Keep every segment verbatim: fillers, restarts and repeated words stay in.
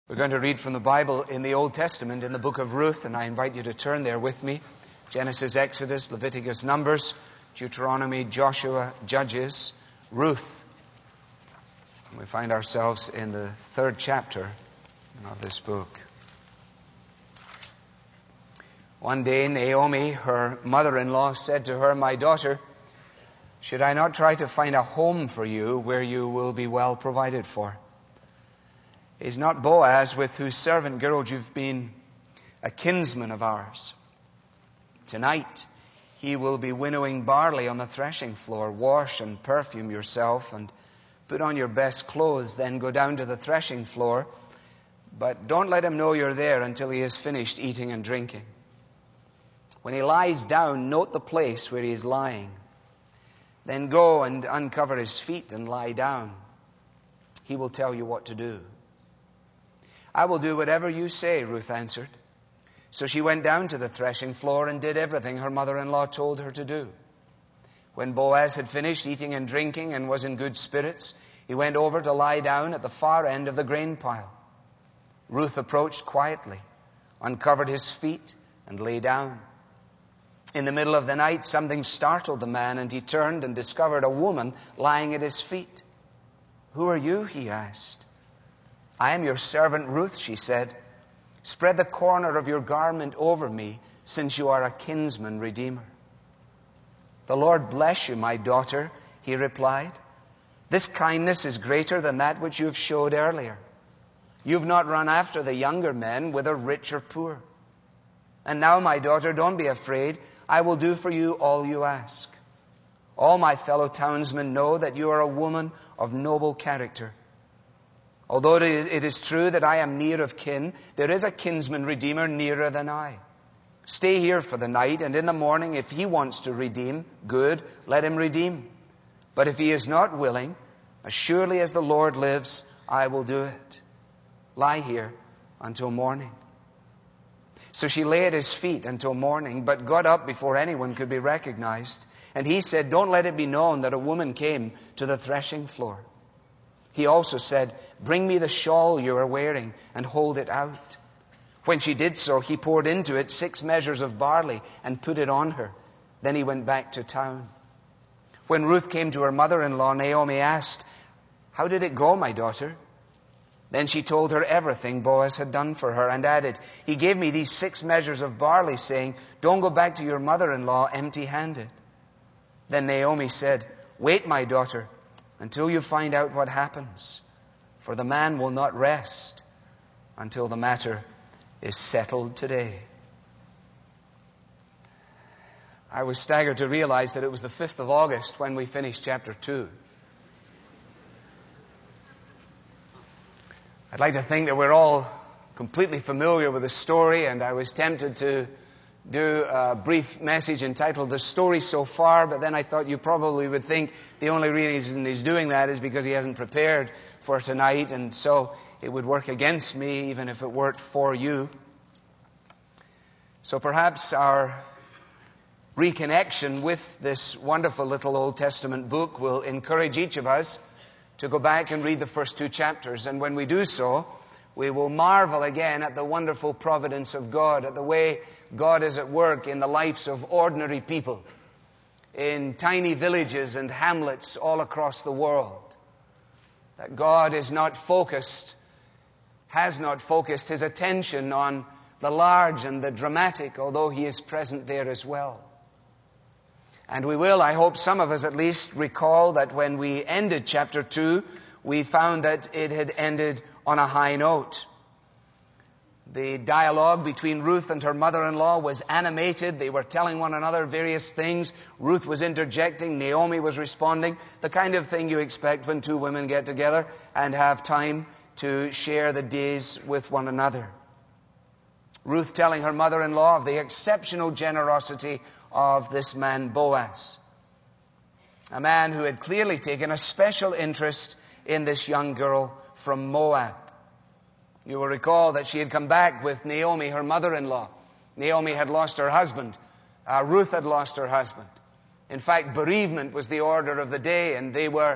We're going to read from the Bible in the Old Testament, in the book of Ruth, and I invite you to turn there with me. Genesis, Exodus, Leviticus, Numbers, Deuteronomy, Joshua, Judges, Ruth. And we find ourselves in the third chapter of this book. One day, Naomi, her mother-in-law, said to her, "My daughter, should I not try to find a home for you where you will be well provided for? Is not Boaz, with whose servant girl you've been, a kinsman of ours? Tonight he will be winnowing barley on the threshing floor. Wash and perfume yourself and put on your best clothes, then go down to the threshing floor. But don't let him know you're there until he has finished eating and drinking. When he lies down, note the place where he is lying. Then go and uncover his feet and lie down. He will tell you what to do." "I will do whatever you say," Ruth answered. So she went down to the threshing floor and did everything her mother-in-law told her to do. When Boaz had finished eating and drinking and was in good spirits, he went over to lie down at the far end of the grain pile. Ruth approached quietly, uncovered his feet, and lay down. In the middle of the night, something startled the man, and he turned and discovered a woman lying at his feet. "Who are you?" he asked. "I am your servant Ruth," she said. "Spread the corner of your garment over me, since you are a kinsman redeemer." "The Lord bless you, my daughter," he replied. "This kindness is greater than that which you have showed earlier. You've not run after the younger men, whether rich or poor. And now, my daughter, don't be afraid. I will do for you all you ask. All my fellow townsmen know that you are a woman of noble character. Although it is true that I am near of kin, there is a kinsman redeemer nearer than I. Stay here for the night, and in the morning, if he wants to redeem, good, let him redeem. But if he is not willing, as surely as the Lord lives, I will do it. Lie here until morning." So she lay at his feet until morning, but got up before anyone could be recognized. And he said, "Don't let it be known that a woman came to the threshing floor." He also said, "Bring me the shawl you are wearing and hold it out." When she did so, he poured into it six measures of barley and put it on her. Then he went back to town. When Ruth came to her mother-in-law, Naomi asked, "How did it go, my daughter?" Then she told her everything Boaz had done for her and added, "He gave me these six measures of barley, saying, 'Don't go back to your mother-in-law empty-handed.'" Then Naomi said, "Wait, my daughter, until you find out what happens, for the man will not rest until the matter is settled today." I was staggered to realize that it was the fifth of August when we finished chapter two. I'd like to think that we're all completely familiar with the story, and I was tempted to do a brief message entitled "The Story So Far," but then I thought you probably would think the only reason he's doing that is because he hasn't prepared for tonight, and so it would work against me even if it worked for you. So perhaps our reconnection with this wonderful little Old Testament book will encourage each of us to go back and read the first two chapters. And when we do so, we will marvel again at the wonderful providence of God, at the way God is at work in the lives of ordinary people, in tiny villages and hamlets all across the world. That God is not focused, has not focused his attention on the large and the dramatic, although he is present there as well. And we will, I hope some of us at least, recall that when we ended chapter two, we found that it had ended on a high note. The dialogue between Ruth and her mother-in-law was animated. They were telling one another various things. Ruth was interjecting. Naomi was responding. The kind of thing you expect when two women get together and have time to share the days with one another. Ruth telling her mother-in-law of the exceptional generosity of this man Boaz, a man who had clearly taken a special interest in this young girl from Moab. You will recall that she had come back with Naomi, her mother-in-law. Naomi had lost her husband. Uh, Ruth had lost her husband. In fact, bereavement was the order of the day, and they were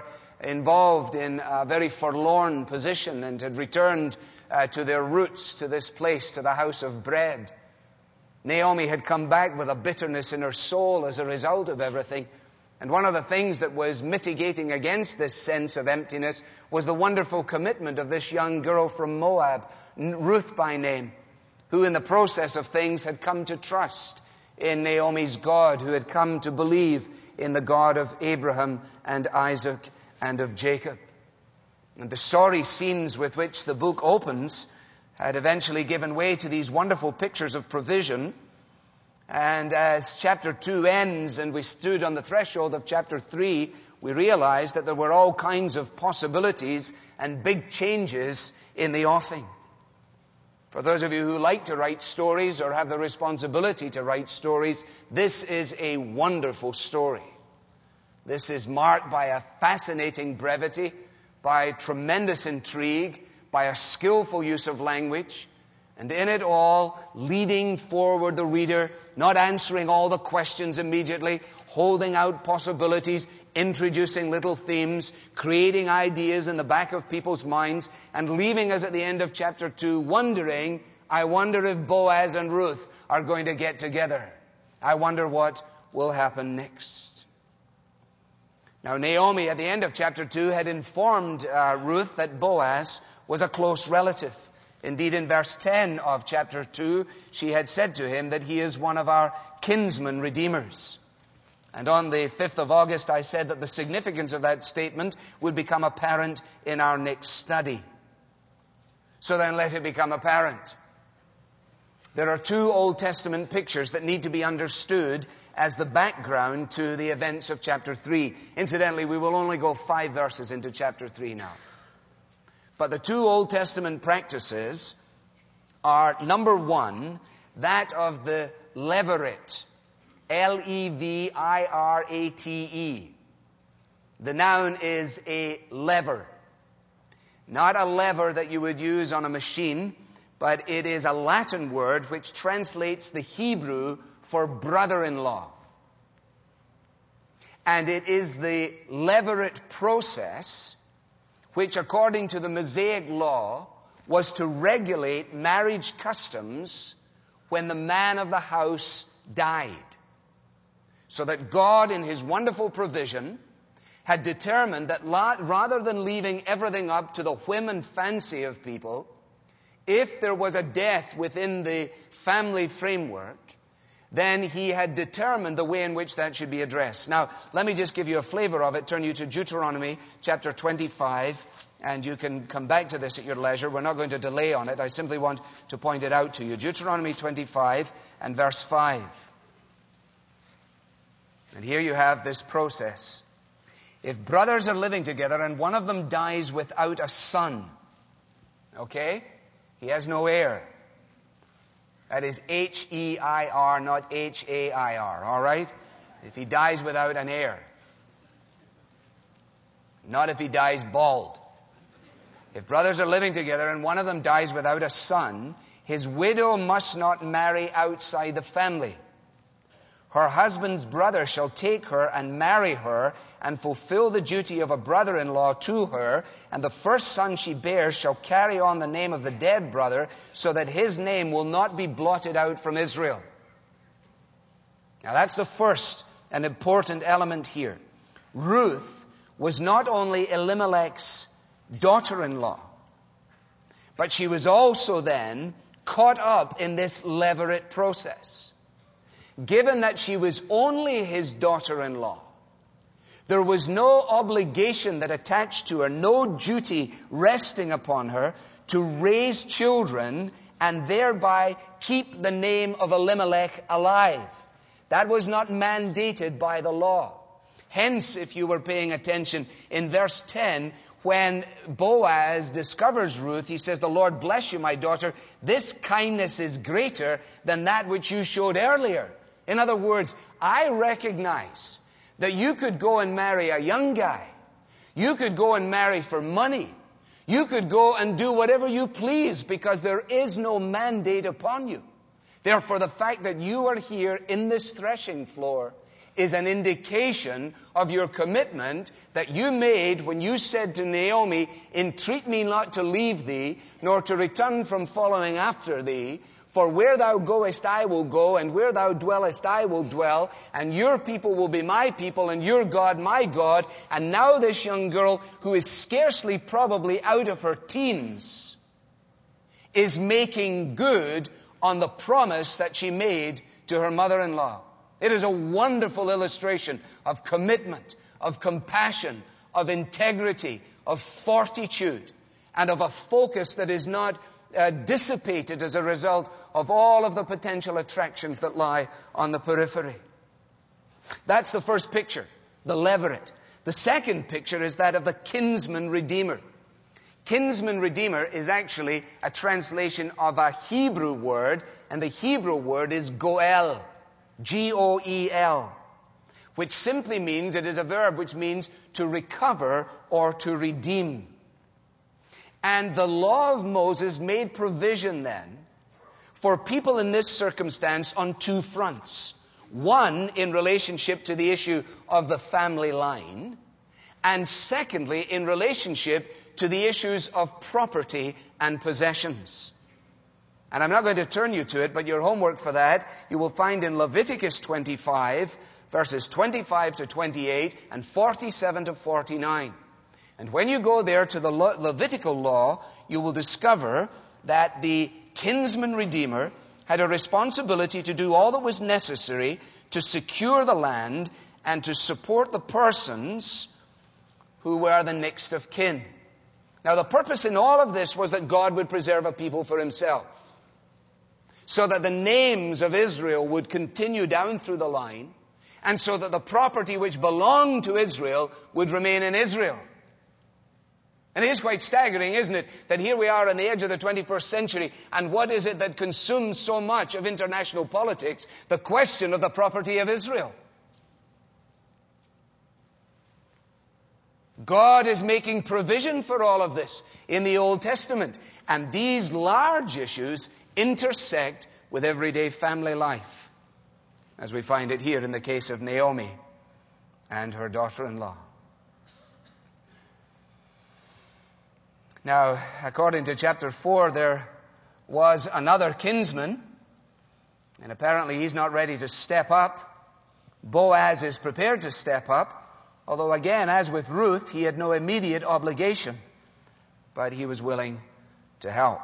involved in a very forlorn position and had returned uh, to their roots, to this place, to the house of bread. Naomi had come back with a bitterness in her soul as a result of everything. And one of the things that was mitigating against this sense of emptiness was the wonderful commitment of this young girl from Moab, Ruth by name, who in the process of things had come to trust in Naomi's God, who had come to believe in the God of Abraham and Isaac and of Jacob. And the sorry scenes with which the book opens had eventually given way to these wonderful pictures of provision. And as chapter two ends and we stood on the threshold of chapter three, we realized that there were all kinds of possibilities and big changes in the offing. For those of you who like to write stories or have the responsibility to write stories, this is a wonderful story. This is marked by a fascinating brevity, by tremendous intrigue, by a skillful use of language, and in it all, leading forward the reader, not answering all the questions immediately, holding out possibilities, introducing little themes, creating ideas in the back of people's minds, and leaving us at the end of chapter two wondering, I wonder if Boaz and Ruth are going to get together. I wonder what will happen next. Now, Naomi, at the end of chapter two, had informed uh, Ruth that Boaz was a close relative. Indeed, in verse ten of chapter two, she had said to him that he is one of our kinsman redeemers. And on the fifth of August, I said that the significance of that statement would become apparent in our next study. So then let it become apparent. There are two Old Testament pictures that need to be understood as the background to the events of chapter three. Incidentally, we will only go five verses into chapter three now. But the two Old Testament practices are, number one, that of the levirate, L E V I R A T E. The noun is a lever. Not a lever that you would use on a machine, but it is a Latin word which translates the Hebrew for brother-in-law. And it is the levirate process which, according to the Mosaic law, was to regulate marriage customs when the man of the house died. So that God, in His wonderful provision, had determined that rather than leaving everything up to the whim and fancy of people, if there was a death within the family framework, then He had determined the way in which that should be addressed. Now, let me just give you a flavor of it. Turn you to Deuteronomy chapter twenty-five, and you can come back to this at your leisure. We're not going to delay on it. I simply want to point it out to you. Deuteronomy twenty-five and verse five. And here you have this process. If brothers are living together and one of them dies without a son, okay? He has no heir. That is H E I R, not H A I R, all right? If he dies without an heir. Not if he dies bald. If brothers are living together and one of them dies without a son, his widow must not marry outside the family. Her husband's brother shall take her and marry her and fulfill the duty of a brother-in-law to her, and the first son she bears shall carry on the name of the dead brother, so that his name will not be blotted out from Israel. Now that's the first and important element here. Ruth was not only Elimelech's daughter-in-law, but she was also then caught up in this levirate process. Given that she was only his daughter-in-law, there was no obligation that attached to her, no duty resting upon her to raise children and thereby keep the name of Elimelech alive. That was not mandated by the law. Hence, if you were paying attention, in verse ten, when Boaz discovers Ruth, he says, "The Lord bless you, my daughter. This kindness is greater than that which you showed earlier." In other words, I recognize that you could go and marry a young guy. You could go and marry for money. You could go and do whatever you please because there is no mandate upon you. Therefore, the fact that you are here in this threshing floor is an indication of your commitment that you made when you said to Naomi, "Entreat me not to leave thee, nor to return from following after thee. For where thou goest I will go, and where thou dwellest I will dwell, and your people will be my people, and your God my God." And now this young girl, who is scarcely probably out of her teens, is making good on the promise that she made to her mother-in-law. It is a wonderful illustration of commitment, of compassion, of integrity, of fortitude, and of a focus that is not uh, dissipated as a result of all of the potential attractions that lie on the periphery. That's the first picture, the leveret. The second picture is that of the kinsman redeemer. Kinsman redeemer is actually a translation of a Hebrew word, and the Hebrew word is goel. G O E L, which simply means, it is a verb which means to recover or to redeem. And the law of Moses made provision then for people in this circumstance on two fronts. One, in relationship to the issue of the family line, and secondly, in relationship to the issues of property and possessions. And I'm not going to turn you to it, but your homework for that you will find in Leviticus twenty-five, verses twenty-five to twenty-eight and forty-seven to forty-nine. And when you go there to the Le- Levitical law, you will discover that the kinsman redeemer had a responsibility to do all that was necessary to secure the land and to support the persons who were the next of kin. Now, the purpose in all of this was that God would preserve a people for himself, so that the names of Israel would continue down through the line, and so that the property which belonged to Israel would remain in Israel. And it is quite staggering, isn't it, that here we are on the edge of the twenty-first century, and what is it that consumes so much of international politics? The question of the property of Israel. God is making provision for all of this in the Old Testament. And these large issues intersect with everyday family life, as we find it here in the case of Naomi and her daughter-in-law. Now, according to chapter four, there was another kinsman, and apparently he's not ready to step up. Boaz is prepared to step up, although again, as with Ruth, he had no immediate obligation, but he was willing to help.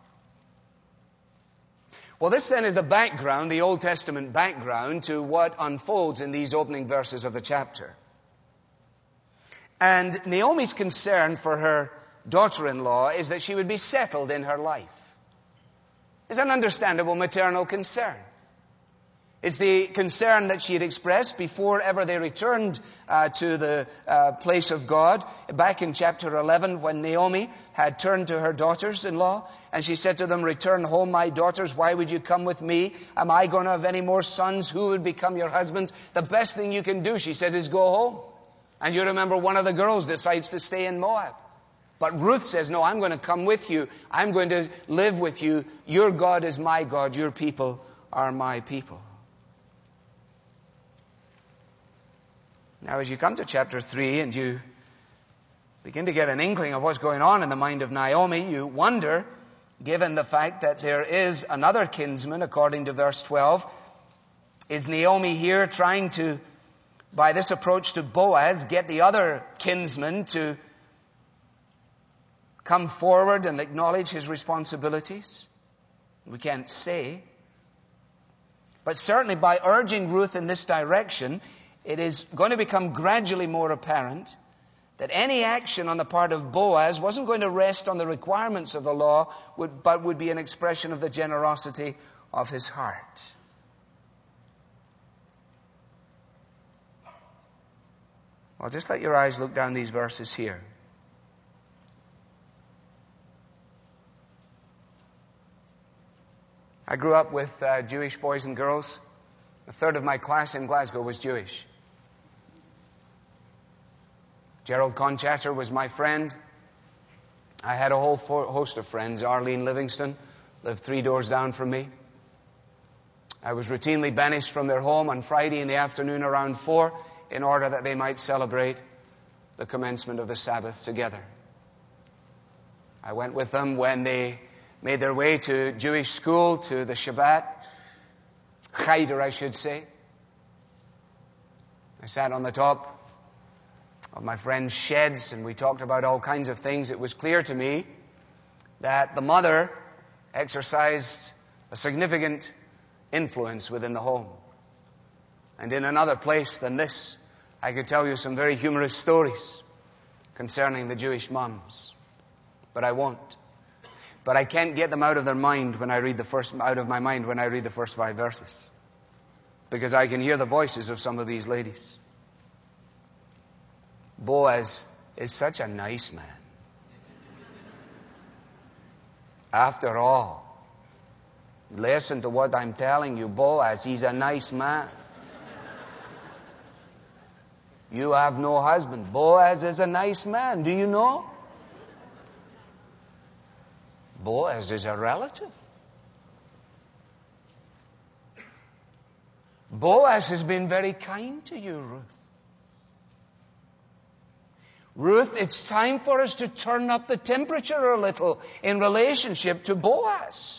Well, this then is the background, the Old Testament background, to what unfolds in these opening verses of the chapter. And Naomi's concern for her daughter-in-law is that she would be settled in her life. It's an understandable maternal concern. It's the concern that she had expressed before ever they returned uh, to the uh, place of God. Back in chapter eleven, when Naomi had turned to her daughters-in-law, and she said to them, "Return home, my daughters. Why would you come with me? Am I going to have any more sons? Who would become your husbands? The best thing you can do," she said, "is go home." And you remember one of the girls decides to stay in Moab. But Ruth says, "No, I'm going to come with you. I'm going to live with you. Your God is my God. Your people are my people." Now, as you come to chapter three and you begin to get an inkling of what's going on in the mind of Naomi, you wonder, given the fact that there is another kinsman, according to verse twelve, is Naomi here trying to, by this approach to Boaz, get the other kinsman to come forward and acknowledge his responsibilities? We can't say. But certainly by urging Ruth in this direction, it is going to become gradually more apparent that any action on the part of Boaz wasn't going to rest on the requirements of the law, but would be an expression of the generosity of his heart. Well, just let your eyes look down these verses here. I grew up with uh, Jewish boys and girls. A third of my class in Glasgow was Jewish. Gerald Conchater was my friend. I had a whole host of friends. Arlene Livingston lived three doors down from me. I was routinely banished from their home on Friday in the afternoon around four in order that they might celebrate the commencement of the Sabbath together. I went with them when they made their way to Jewish school, to the Shabbat, Cheder, I should say. I sat on the top of my friend's sheds and we talked about all kinds of things. It was clear to me that the mother exercised a significant influence within the home. And in another place than this, I could tell you some very humorous stories concerning the Jewish moms. But I won't. But I can't get them out of their mind when I read the first, out of my mind when I read the first five verses. Because I can hear the voices of some of these ladies. Boaz is such a nice man. After all, listen to what I'm telling you, Boaz, he's a nice man. You have no husband. Boaz is a nice man. Do you know? Boaz is a relative. Boaz has been very kind to you, Ruth. Ruth, it's time for us to turn up the temperature a little in relationship to Boaz.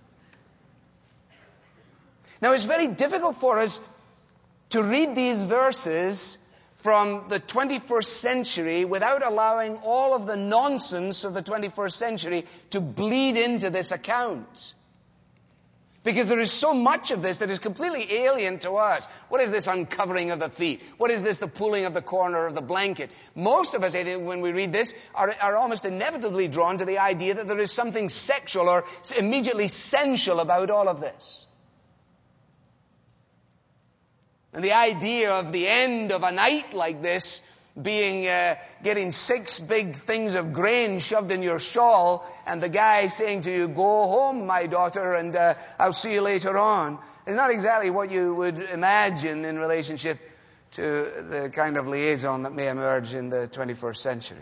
Now, it's very difficult for us to read these verses from the twenty-first century without allowing all of the nonsense of the twenty-first century to bleed into this account. Because there is so much of this that is completely alien to us. What is this uncovering of the feet? What is this the pulling of the corner of the blanket? Most of us, when we read this, are, are almost inevitably drawn to the idea that there is something sexual or immediately sensual about all of this. And the idea of the end of a night like this being, uh, getting six big things of grain shoved in your shawl and the guy saying to you, go home, my daughter, and uh, I'll see you later on, is not exactly what you would imagine in relationship to the kind of liaison that may emerge in the twenty-first century.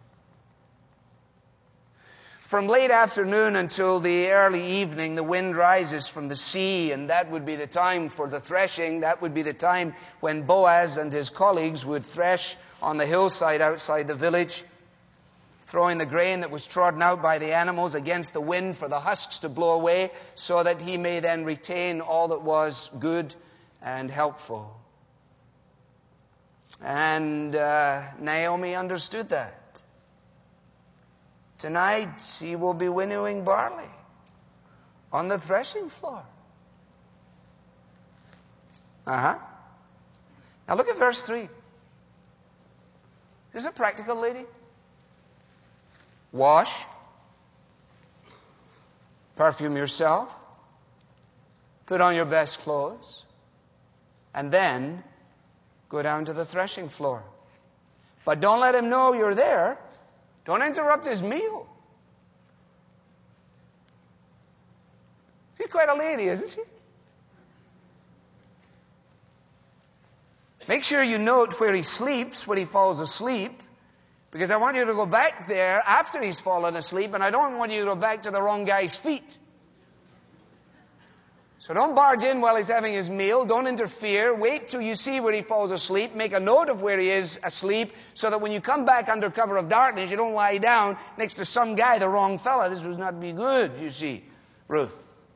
From late afternoon until the early evening, the wind rises from the sea, and that would be the time for the threshing. That would be the time when Boaz and his colleagues would thresh on the hillside outside the village, throwing the grain that was trodden out by the animals against the wind for the husks to blow away, so that he may then retain all that was good and helpful. And uh, Naomi understood that. Tonight, he will be winnowing barley on the threshing floor. Uh-huh. Now look at verse three. This is a practical lady. Wash. Perfume yourself. Put on your best clothes. And then go down to the threshing floor. But don't let him know you're there. Don't interrupt his meal. She's quite a lady, isn't she? Make sure you note where he sleeps when he falls asleep, because I want you to go back there after he's fallen asleep, and I don't want you to go back to the wrong guy's feet. So don't barge in while he's having his meal. Don't interfere. Wait till you see where he falls asleep. Make a note of where he is asleep so that when you come back under cover of darkness, you don't lie down next to some guy, the wrong fella. This would not be good, you see, Ruth.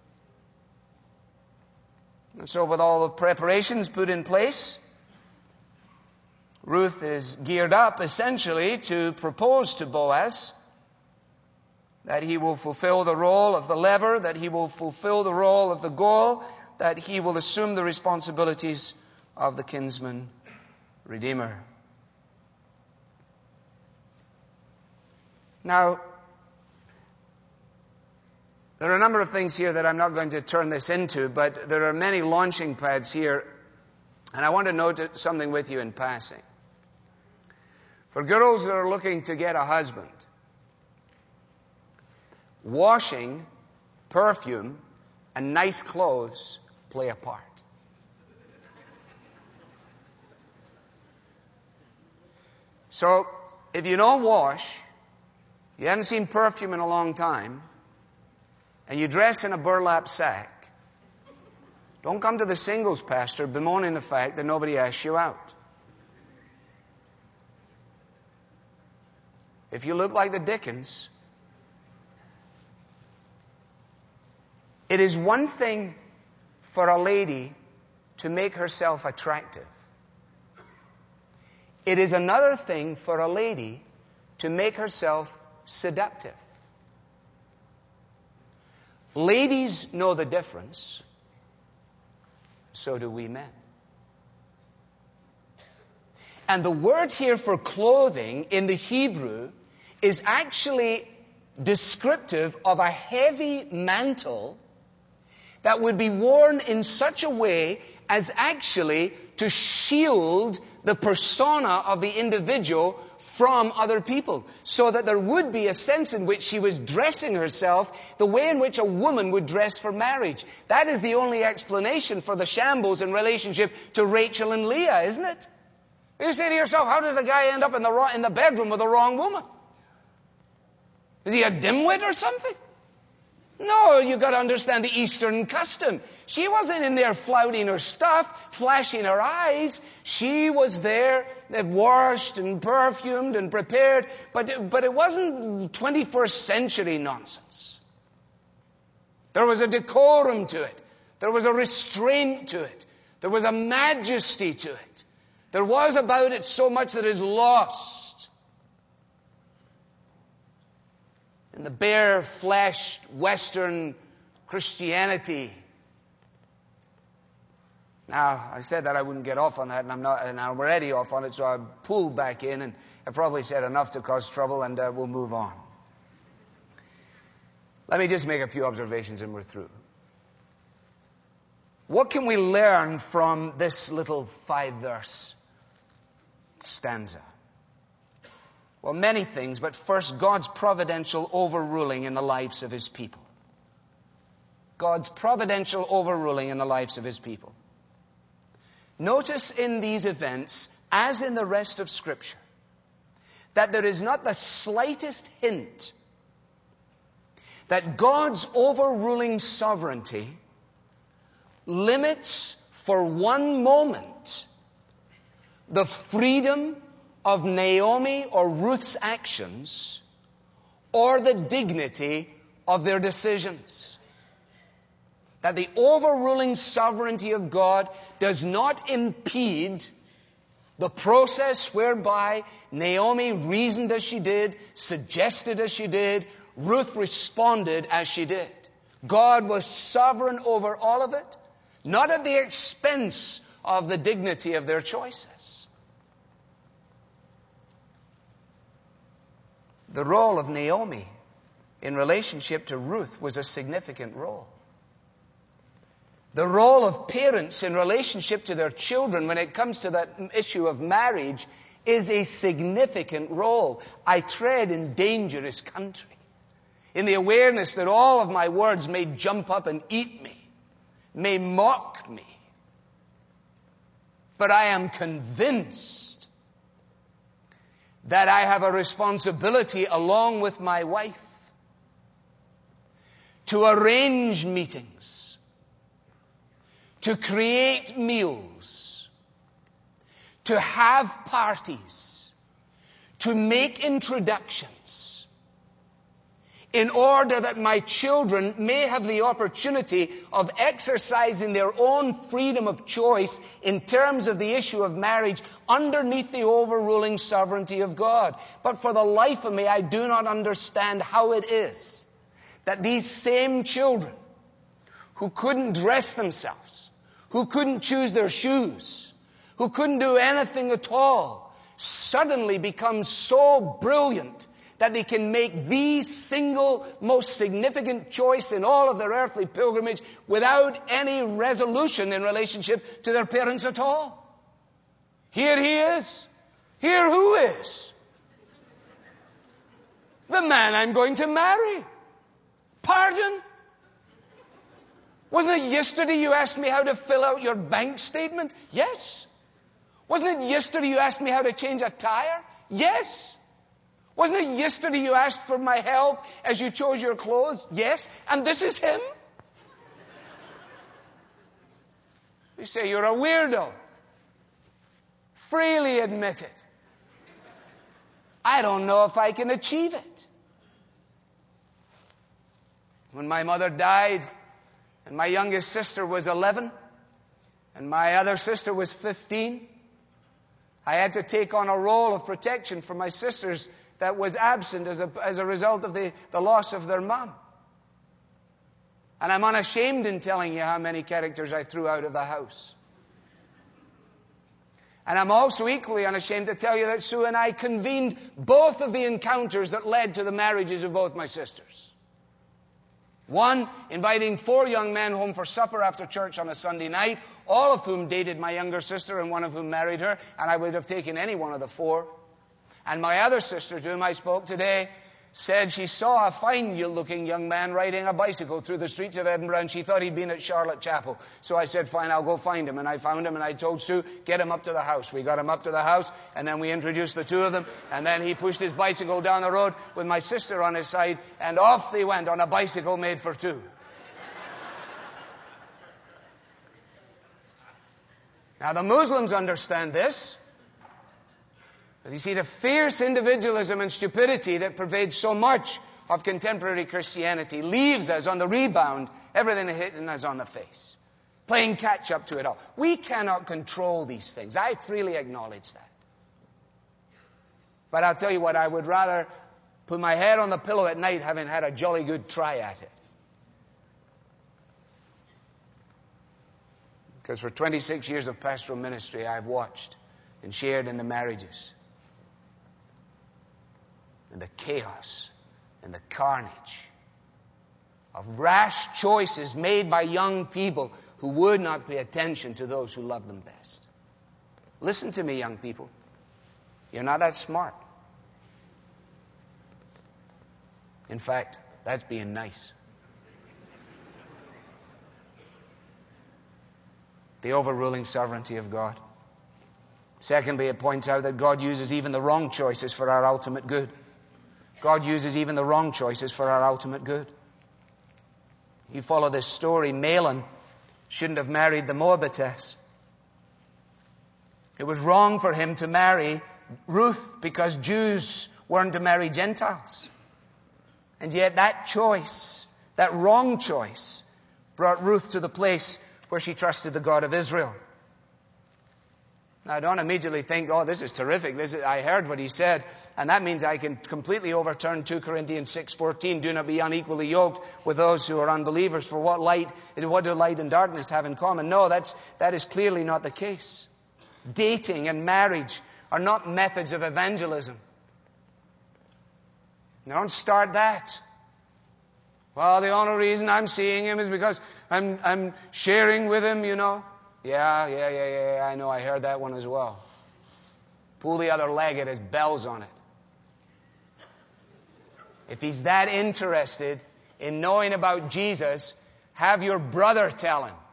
And so with all the preparations put in place, Ruth is geared up essentially to propose to Boaz that he will fulfill the role of the lever, that he will fulfill the role of the goal, that he will assume the responsibilities of the kinsman redeemer. Now, there are a number of things here that I'm not going to turn this into, but there are many launching pads here, and I want to note something with you in passing. For girls that are looking to get a husband, washing, perfume, and nice clothes play a part. So, if you don't wash, you haven't seen perfume in a long time, and you dress in a burlap sack, Don't come to the singles pastor bemoaning the fact that nobody asked you out. If you look like the Dickens, it is one thing for a lady to make herself attractive. It is another thing for a lady to make herself seductive. Ladies know the difference. So do we men. And the word here for clothing in the Hebrew is actually descriptive of a heavy mantle that would be worn in such a way as actually to shield the persona of the individual from other people, so that there would be a sense in which she was dressing herself the way in which a woman would dress for marriage. That is the only explanation for the shambles in relationship to Rachel and Leah, isn't it? You say to yourself, how does a guy end up in the wrong, in the bedroom with the wrong woman? Is he a dimwit or something? No, you've got to understand the Eastern custom. She wasn't in there flouting her stuff, flashing her eyes. She was there, washed and perfumed and prepared, but, but it wasn't twenty-first century nonsense. There was a decorum to it. There was a restraint to it. There was a majesty to it. There was about it so much that is lost in the bare-fleshed Western Christianity. Now, I said that I wouldn't get off on that, and I'm not, and I'm already off on it, so I pulled back in, and I probably said enough to cause trouble, and uh, we'll move on. Let me just make a few observations, and we're through. What can we learn from this little five-verse stanza? Well, many things, but first, God's providential overruling in the lives of His people. God's providential overruling in the lives of His people. Notice in these events, as in the rest of Scripture, that there is not the slightest hint that God's overruling sovereignty limits for one moment the freedom of Naomi or Ruth's actions or the dignity of their decisions. That the overruling sovereignty of God does not impede the process whereby Naomi reasoned as she did, suggested as she did, Ruth responded as she did. God was sovereign over all of it, not at the expense of the dignity of their choices. The role of Naomi in relationship to Ruth was a significant role. The role of parents in relationship to their children when it comes to that issue of marriage is a significant role. I tread in dangerous country, in the awareness that all of my words may jump up and eat me, may mock me. But I am convinced that I have a responsibility along with my wife to arrange meetings, to create meals, to have parties, to make introductions, in order that my children may have the opportunity of exercising their own freedom of choice in terms of the issue of marriage underneath the overruling sovereignty of God. But for the life of me, I do not understand how it is that these same children who couldn't dress themselves, who couldn't choose their shoes, who couldn't do anything at all, suddenly become so brilliant that they can make the single most significant choice in all of their earthly pilgrimage without any resolution in relationship to their parents at all. Here he is. Here who is? The man I'm going to marry. Pardon? Wasn't it yesterday you asked me how to fill out your bank statement? Yes. Wasn't it yesterday you asked me how to change a tire? Yes. Wasn't it yesterday you asked for my help as you chose your clothes? Yes. And this is him? You say, you're a weirdo. Freely admit it. I don't know if I can achieve it. When my mother died, and my youngest sister was eleven, and my other sister was fifteen, I had to take on a role of protection for my sisters that was absent as a, as a result of the, the loss of their mom. And I'm unashamed in telling you how many characters I threw out of the house. And I'm also equally unashamed to tell you that Sue and I convened both of the encounters that led to the marriages of both my sisters. One, inviting four young men home for supper after church on a Sunday night, all of whom dated my younger sister and one of whom married her, and I would have taken any one of the four. And my other sister, to whom I spoke today, said she saw a fine-looking young man riding a bicycle through the streets of Edinburgh, and she thought he'd been at Charlotte Chapel. So I said, fine, I'll go find him. And I found him, and I told Sue, get him up to the house. We got him up to the house, and then we introduced the two of them, and then he pushed his bicycle down the road with my sister on his side, and off they went on a bicycle made for two. Now, the Muslims understand this. But you see, the fierce individualism and stupidity that pervades so much of contemporary Christianity leaves us on the rebound, everything hitting us on the face, playing catch-up to it all. We cannot control these things. I freely acknowledge that. But I'll tell you what, I would rather put my head on the pillow at night having had a jolly good try at it. Because for twenty-six years of pastoral ministry, I've watched and shared in the marriages and the chaos and the carnage of rash choices made by young people who would not pay attention to those who love them best. Listen to me, young people. You're not that smart. In fact, that's being nice. The overruling sovereignty of God. Secondly, it points out that God uses even the wrong choices for our ultimate good. God uses even the wrong choices for our ultimate good. You follow this story, Mahlon shouldn't have married the Moabitess. It was wrong for him to marry Ruth because Jews weren't to marry Gentiles. And yet that choice, that wrong choice, brought Ruth to the place where she trusted the God of Israel. Now, I don't immediately think, oh, this is terrific. This is, I heard what he said, and that means I can completely overturn two Corinthians six fourteen. Do not be unequally yoked with those who are unbelievers. For what light, what do light and darkness have in common? No, that's, that is clearly not the case. Dating and marriage are not methods of evangelism. Don't start that. Well, the only reason I'm seeing him is because I'm, I'm sharing with him, you know. Yeah, yeah, yeah, yeah, yeah, I know, I heard that one as well. Pull the other leg, it has bells on it. If he's that interested in knowing about Jesus, have your brother tell him.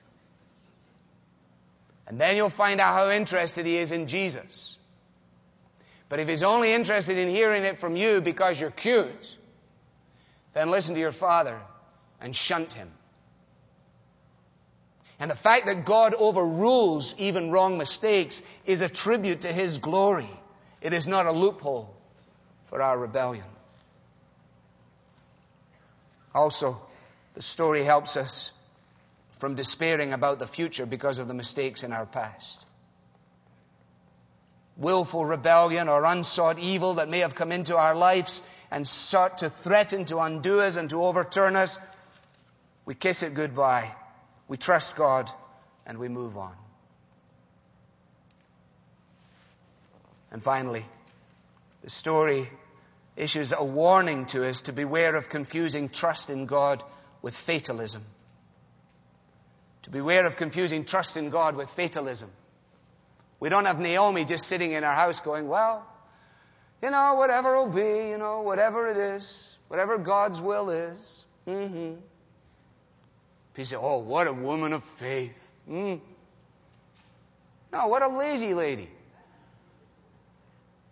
And then you'll find out how interested he is in Jesus. But if he's only interested in hearing it from you because you're cute, then listen to your father and shunt him. And the fact that God overrules even wrong mistakes is a tribute to His glory. It is not a loophole for our rebellion. Also, the story helps us from despairing about the future because of the mistakes in our past. Willful rebellion or unsought evil that may have come into our lives and sought to threaten to undo us and to overturn us, we kiss it goodbye. We trust God and we move on. And finally, the story issues a warning to us to beware of confusing trust in God with fatalism. To beware of confusing trust in God with fatalism. We don't have Naomi just sitting in our house going, well, you know, whatever will be, you know, whatever it is, whatever God's will is. Mm-hmm. He said, oh, what a woman of faith. Mm. No, what a lazy lady.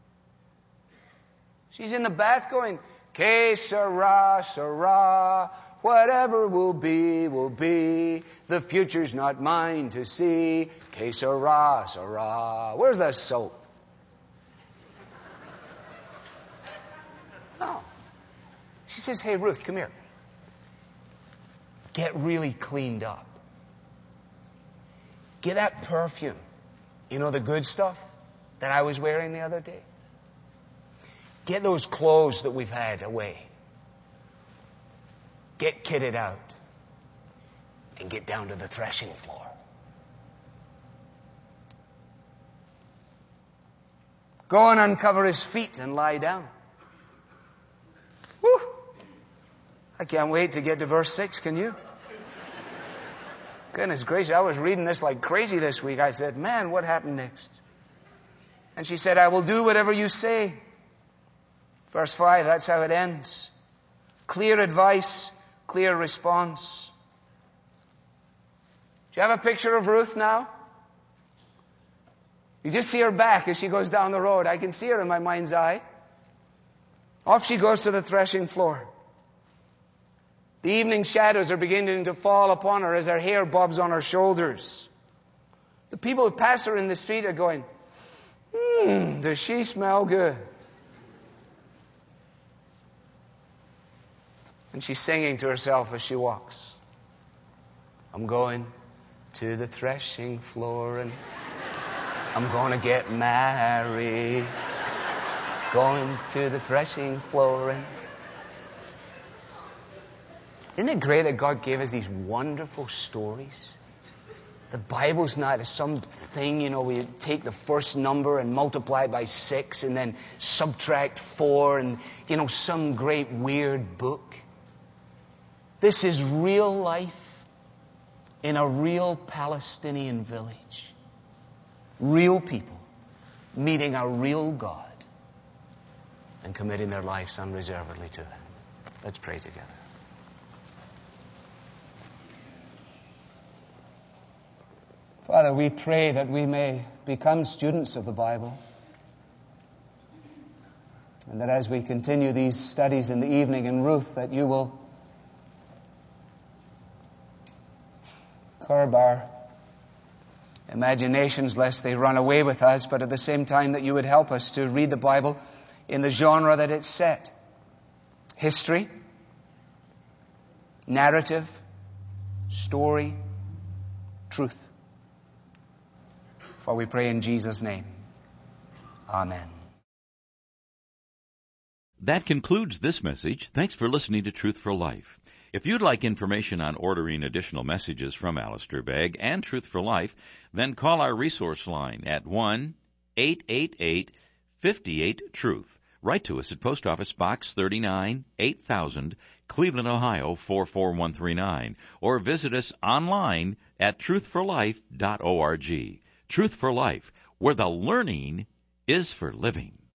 She's in the bath going, que sera, sera, Whatever will be, will be. The future's not mine to see. Que sera, sera. Where's the soap? No. She says, hey, Ruth, come here. Get really cleaned up. Get that perfume. You know, the good stuff that I was wearing the other day? Get those clothes that we've had away. Get kitted out. And get down to the threshing floor. Go and uncover his feet and lie down. Whew. I can't wait to get to verse six, can you? Goodness gracious, I was reading this like crazy this week. I said, man, what happened next? And she said, I will do whatever you say. Verse five, that's how it ends. Clear advice, clear response. Do you have a picture of Ruth now? You just see her back as she goes down the road. I can see her in my mind's eye. Off she goes to the threshing floor. The evening shadows are beginning to fall upon her as her hair bobs on her shoulders. The people who pass her in the street are going, hmm, does she smell good? And she's singing to herself as she walks. I'm going to the threshing floor and I'm going to get married. Going to the threshing floor and... Isn't it great that God gave us these wonderful stories? The Bible's not something, you know, we take the first number and multiply it by six and then subtract four and, you know, some great weird book. This is real life in a real Palestinian village. Real people meeting a real God and committing their lives unreservedly to Him. Let's pray together. Father, we pray that we may become students of the Bible, and that as we continue these studies in the evening in Ruth, that you will curb our imaginations lest they run away with us, but at the same time that you would help us to read the Bible in the genre that it's set. History, narrative, story, truth. For we pray in Jesus' name. Amen. That concludes this message. Thanks for listening to Truth for Life. If you'd like information on ordering additional messages from Alistair Begg and Truth for Life, then call our resource line at one eight eight eight, five eight, truth. Write to us at Post Office Box thirty-nine, eight thousand, Cleveland, Ohio four four one three nine, or visit us online at truth for life dot org. Truth for Life, where the learning is for living.